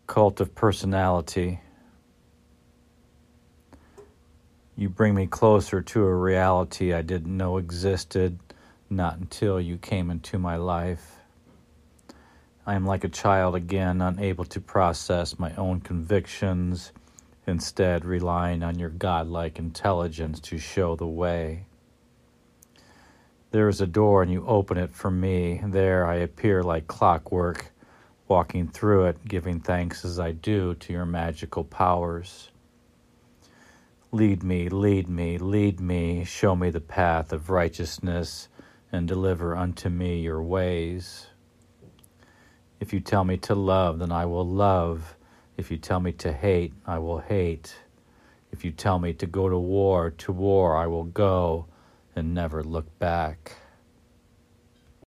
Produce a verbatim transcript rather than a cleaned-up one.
Cult of personality. You bring me closer to a reality I didn't know existed, not until you came into my life. I am like a child again, unable to process my own convictions, instead relying on your godlike intelligence to show the way. There is a door and you open it for me. There I appear like clockwork, walking through it, giving thanks as I do to your magical powers. Lead me, lead me, lead me, show me the path of righteousness, and deliver unto me your ways. If you tell me to love, then I will love. If you tell me to hate, I will hate. If you tell me to go to war, to war I will go, and never look back.